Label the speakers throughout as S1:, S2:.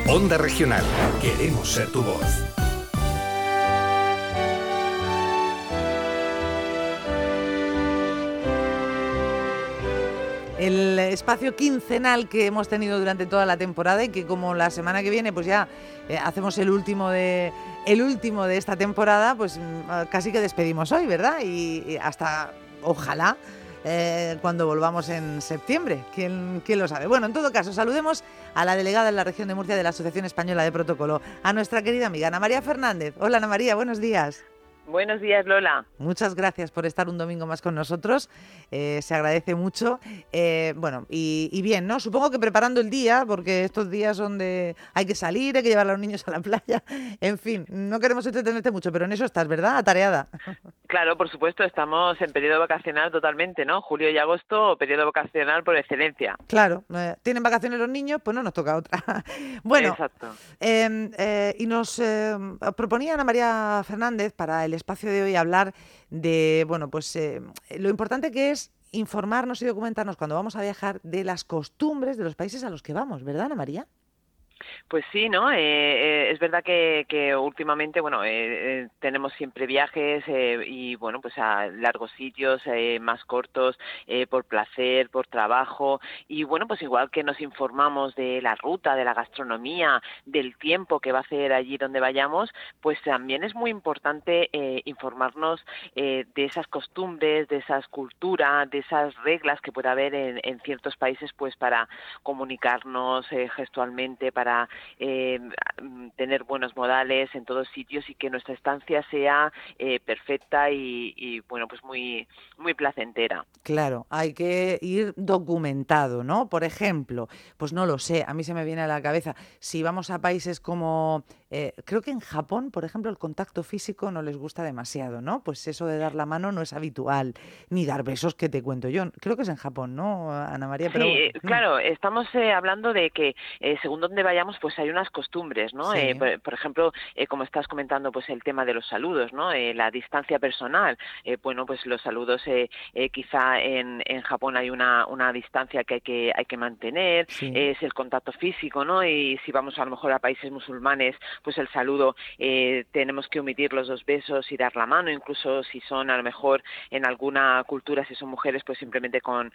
S1: Onda Regional. Queremos ser tu voz.
S2: El espacio quincenal que hemos tenido durante toda la temporada y que como la semana que viene pues ya hacemos el último de esta temporada, pues casi que despedimos hoy, ¿verdad? Y hasta, ojalá, cuando volvamos en septiembre. ¿Quién lo sabe? Bueno, en todo caso, saludemos a la delegada en la región de Murcia de la Asociación Española de Protocolo, a nuestra querida amiga Ana María Fernández. Hola Ana María, buenos días.
S3: Buenos días, Lola.
S2: Muchas gracias por estar un domingo más con nosotros, se agradece mucho. Bueno, y bien, ¿no? Supongo que preparando el día, porque estos días son de... hay que salir, hay que llevar a los niños a la playa, en fin, no queremos entretenerte mucho, pero en eso estás, ¿verdad? Atareada.
S3: Claro, por supuesto, estamos en periodo vacacional totalmente, ¿no? Julio y agosto, periodo vacacional por excelencia.
S2: Claro, ¿tienen vacaciones los niños? Pues no nos toca otra. Bueno,
S3: exacto.
S2: Y nos proponía Ana María Fernández para el espacio de hoy hablar de, bueno, pues lo importante que es informarnos y documentarnos cuando vamos a viajar de las costumbres de los países a los que vamos, ¿verdad, Ana María?
S3: Pues sí, ¿no? Es verdad que últimamente, bueno, tenemos siempre viajes y, bueno, pues a largos sitios, más cortos, por placer, por trabajo y, bueno, pues igual que nos informamos de la ruta, de la gastronomía, del tiempo que va a hacer allí donde vayamos, pues también es muy importante informarnos de esas costumbres, de esas culturas, de esas reglas que puede haber en ciertos países, pues para comunicarnos gestualmente, para tener buenos modales en todos sitios y que nuestra estancia sea perfecta y bueno, pues muy placentera.
S2: Claro, hay que ir documentado, ¿no? Por ejemplo, pues no lo sé, a mí se me viene a la cabeza, si vamos a países como, creo que en Japón, por ejemplo, el contacto físico no les gusta demasiado, ¿no? Pues eso de dar la mano no es habitual, ni dar besos, que te cuento yo. Creo que es en Japón, ¿no, Ana María? Pero,
S3: sí, claro, estamos hablando de que según donde vayamos, pues hay unas costumbres, ¿no?
S2: Sí.
S3: Por ejemplo, como estás comentando, pues el tema de los saludos, ¿no? La distancia personal. Bueno, pues los saludos quizá en Japón hay una distancia que hay que mantener,
S2: Sí.
S3: Es el contacto físico, ¿no? Y si vamos a lo mejor a países musulmanes, pues el saludo tenemos que omitir los dos besos y dar la mano, incluso si son a lo mejor en alguna cultura, si son mujeres, pues simplemente con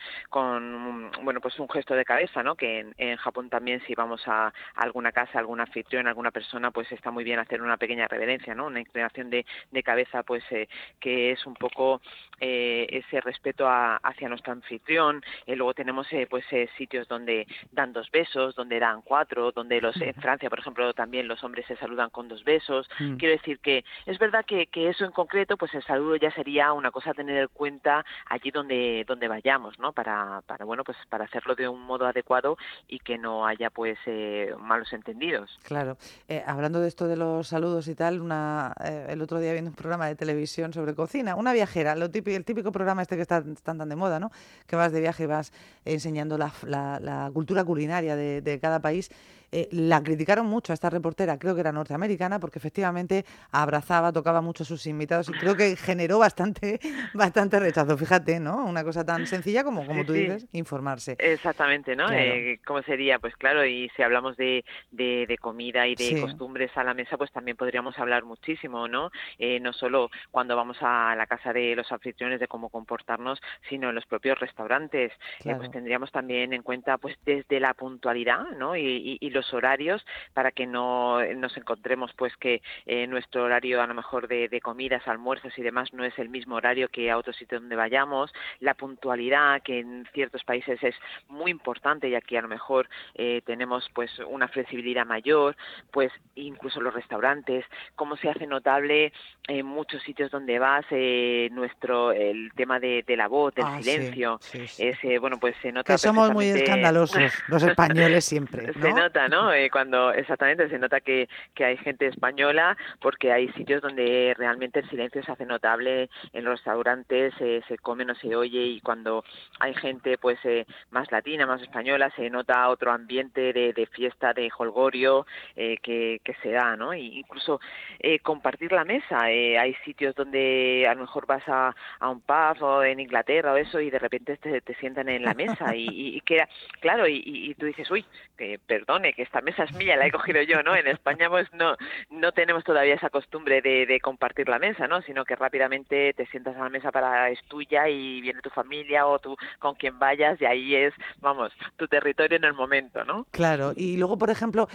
S3: bueno, pues un gesto de cabeza, ¿no? Que en Japón también, si vamos a alguna casa, algún anfitrión, alguna persona, pues está muy bien hacer una pequeña reverencia, ¿no? Una inclinación de cabeza, pues que es un poco ese respeto hacia nuestro anfitrión. Luego tenemos pues sitios donde dan dos besos, donde dan cuatro, donde en Francia, por ejemplo, también los hombres se saludan con dos besos. Quiero decir que es verdad que eso en concreto, pues el saludo ya sería una cosa a tener en cuenta allí donde vayamos, ¿no? Para bueno, pues para hacerlo de un modo adecuado y que no haya pues malos entendidos.
S2: Claro. Hablando de esto de los saludos y tal, el otro día viendo un programa de televisión sobre cocina, una viajera, el típico programa este que están tan de moda, ¿no? Que vas de viaje y vas enseñando la cultura culinaria de cada país. La criticaron mucho a esta reportera, creo que era norteamericana, porque efectivamente abrazaba, tocaba mucho a sus invitados y creo que generó bastante rechazo. Fíjate, ¿no? Una cosa tan sencilla como tú dices, informarse.
S3: Exactamente, ¿no?
S2: Claro.
S3: ¿Cómo sería? Pues claro, y si hablamos de comida y de
S2: Sí.
S3: costumbres a la mesa, pues también podríamos hablar muchísimo, ¿no? No solo cuando vamos a la casa de los anfitriones de cómo comportarnos, sino en los propios restaurantes.
S2: Claro.
S3: Pues tendríamos también en cuenta, pues desde la puntualidad, ¿no? Y los horarios, para que no nos encontremos, pues que nuestro horario a lo mejor de comidas, almuerzos y demás no es el mismo horario que a otro sitio donde vayamos. La puntualidad, que en ciertos países es muy importante, y aquí a lo mejor tenemos pues una flexibilidad mayor, pues incluso los restaurantes, cómo se hace notable en muchos sitios donde vas el tema de la voz, del silencio.
S2: Sí.
S3: Bueno, pues se nota
S2: que somos muy escandalosos los españoles siempre, ¿no?
S3: Se nota, ¿no? Exactamente, se nota que hay gente española, porque hay sitios donde realmente el silencio se hace notable. En los restaurantes se come, no se oye, y cuando hay gente pues más latina, más española, se nota otro ambiente de fiesta, de jolgorio que se da, ¿no? Y incluso compartir la mesa. Hay sitios donde a lo mejor vas a un pub o en Inglaterra o eso, y de repente te sientan en la mesa y que, claro, y tú dices, uy, que perdone, que esta mesa es mía, la he cogido yo, ¿no? En España pues no tenemos todavía esa costumbre de compartir la mesa, ¿no? Sino que rápidamente te sientas a la mesa para es tuya y viene tu familia o tú con quien vayas y ahí es, vamos, tu territorio en el momento, ¿no?
S2: Claro, y luego, por ejemplo,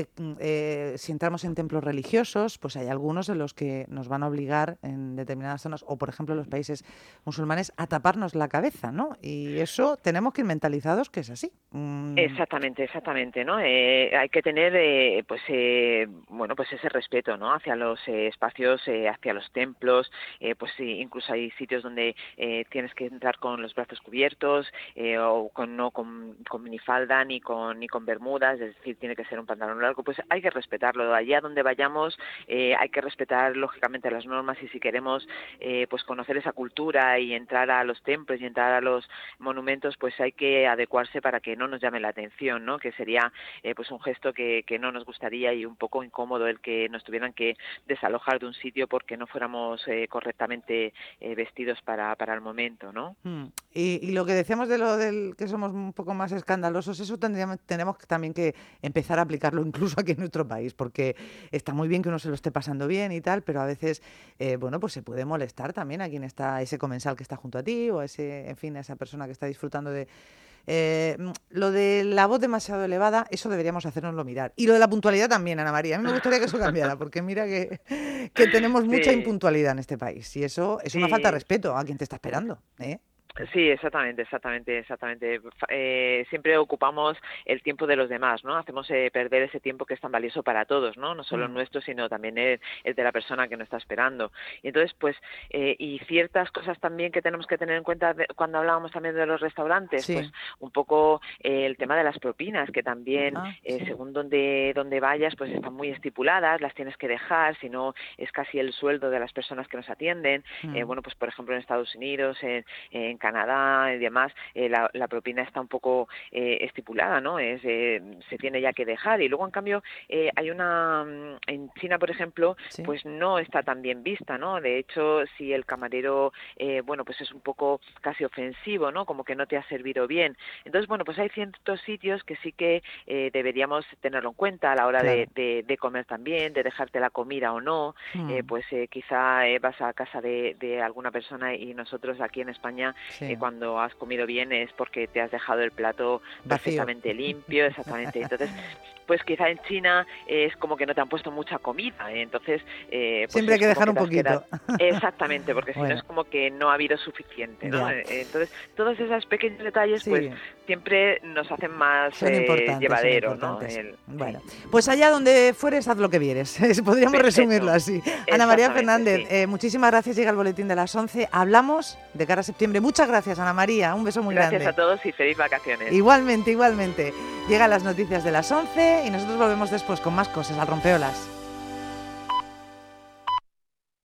S2: si entramos en templos religiosos, pues hay algunos en los que nos van a obligar en determinadas zonas, o por ejemplo en los países musulmanes, a taparnos la cabeza, ¿no? Y eso tenemos que ir mentalizados que es así.
S3: Exactamente, ¿no? Hay que tener, pues ese respeto, ¿no? Hacia los espacios, hacia los templos, pues sí, incluso hay sitios donde tienes que entrar con los brazos cubiertos o no con minifalda ni con bermudas, es decir, tiene que ser un pantalón largo, pues hay que respetarlo. Allá donde vayamos hay que respetar lógicamente las normas y si queremos pues conocer esa cultura y entrar a los templos y entrar a los monumentos, pues hay que adecuarse para que no nos llame la atención, ¿no? Que sería pues un gesto que no nos gustaría y un poco incómodo el que nos tuvieran que desalojar de un sitio porque no fuéramos correctamente vestidos para el momento, ¿no?
S2: Y lo que decíamos de lo del que somos un poco más escandalosos, eso tenemos también que empezar a aplicarlo incluso aquí en nuestro país, porque está muy bien que uno se lo esté pasando bien y tal, pero a veces, pues se puede molestar también a quien está, ese comensal que está junto a ti o a esa persona que está disfrutando de... lo de la voz demasiado elevada, eso deberíamos hacérnoslo mirar. Y lo de la puntualidad también, Ana María. A mí me gustaría que eso cambiara, porque mira que tenemos mucha impuntualidad en este país. Y eso es una falta de respeto a quien te está esperando, ¿eh?
S3: Sí, exactamente. Siempre ocupamos el tiempo de los demás, ¿no? Hacemos perder ese tiempo que es tan valioso para todos, ¿no? No solo nuestro, sino también el de la persona que nos está esperando. Y entonces, pues, y ciertas cosas también que tenemos que tener en cuenta cuando hablábamos también de los restaurantes,
S2: sí.
S3: Pues un poco el tema de las propinas, que también, según donde vayas, pues están muy estipuladas, las tienes que dejar, si no es casi el sueldo de las personas que nos atienden. Pues por ejemplo en Estados Unidos, en Canadá y demás, la propina está un poco estipulada, ¿no? Se tiene ya que dejar. Y luego, en cambio, hay en China, por ejemplo,
S2: ¿Sí?
S3: Pues no está tan bien vista, ¿no? De hecho, si el camarero, pues es un poco casi ofensivo, ¿no? Como que no te ha servido bien. Entonces, pues hay ciertos sitios que sí que deberíamos tenerlo en cuenta a la hora de comer también, de dejarte la comida o no. Quizá vas a casa de alguna persona y nosotros aquí en España cuando has comido bien es porque te has dejado el plato perfectamente limpio, exactamente. Entonces, pues quizá en China es como que no te han puesto mucha comida, entonces... pues
S2: siempre hay que dejar un poquito.
S3: Exactamente, porque si no es como que no ha habido suficiente, ¿no? Entonces, todos esos pequeños detalles, pues siempre nos hacen más llevadero, ¿no?
S2: Pues allá donde fueres, haz lo que vieres. Podríamos resumirlo así. Ana María Fernández, muchísimas gracias. Llega el boletín de las 11. Hablamos de cara a septiembre. Muchas gracias, Ana María. Un beso muy grande.
S3: Gracias a todos y feliz vacaciones.
S2: Igualmente. Llegan las noticias de las 11 y nosotros volvemos después con más cosas al Rompeolas.